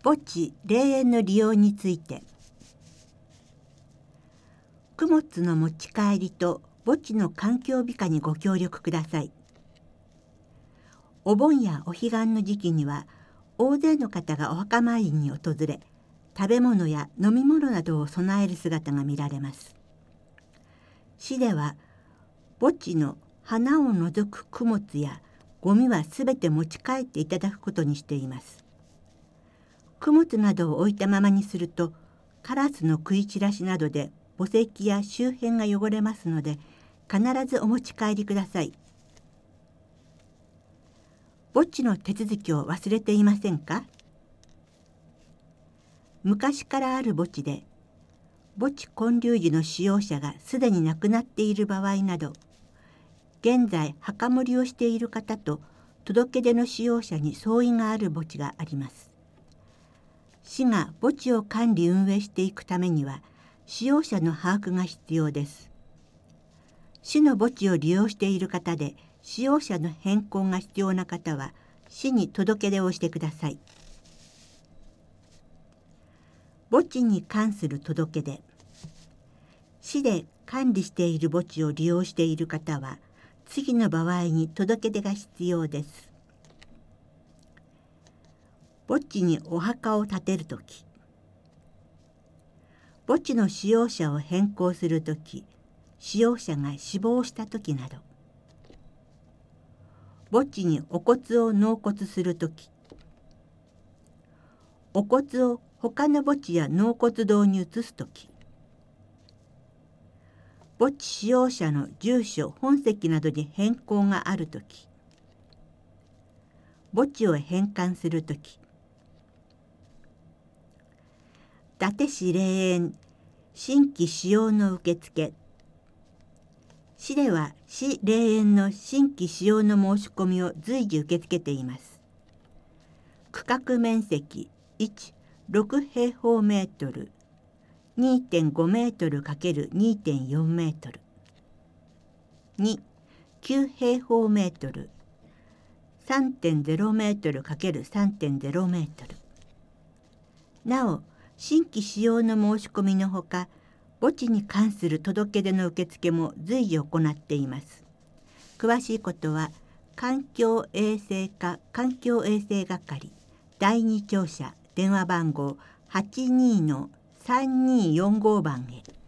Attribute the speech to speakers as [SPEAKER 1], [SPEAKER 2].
[SPEAKER 1] 墓地・霊園の利用について。供物の持ち帰りと墓地の環境美化にご協力ください。お盆やお彼岸の時期には大勢の方がお墓参りに訪れ、食べ物や飲み物などを供える姿が見られます。市では墓地の花を除く供物やゴミはすべて持ち帰っていただくことにしています。供物などを置いたままにすると、カラスの食い散らしなどで墓石や周辺が汚れますので、必ずお持ち帰りください。墓地の手続きを忘れていませんか？昔からある墓地で、墓地建立時の使用者がすでに亡くなっている場合など、現在墓守りをしている方と届け出の使用者に相違がある墓地があります。市が墓地を管理運営していくためには、使用者の把握が必要です。市の墓地を利用している方で、使用者の変更が必要な方は、市に届け出をしてください。墓地に関する届け出。市で管理している墓地を利用している方は、次の場合に届け出が必要です。墓地にお墓を建てるとき、墓地の使用者を変更するとき、使用者が死亡したときなど、墓地にお骨を納骨するとき、お骨を他の墓地や納骨堂に移すとき、墓地使用者の住所・本籍などに変更があるとき、墓地を返還するとき、伊達市霊園新規使用の受付。市では市霊園の新規使用の申し込みを随時受け付けています。区画面積1、6平方メートル、2.5 メートル ×2.4 メートル。2、9平方メートル、3.0 メートル ×3.0 メートル。なお、新規使用の申し込みのほか、墓地に関する届け出の受付も随時行っています。詳しいことは、環境衛生課環境衛生係第2庁舎電話番号 82-3245 番へ。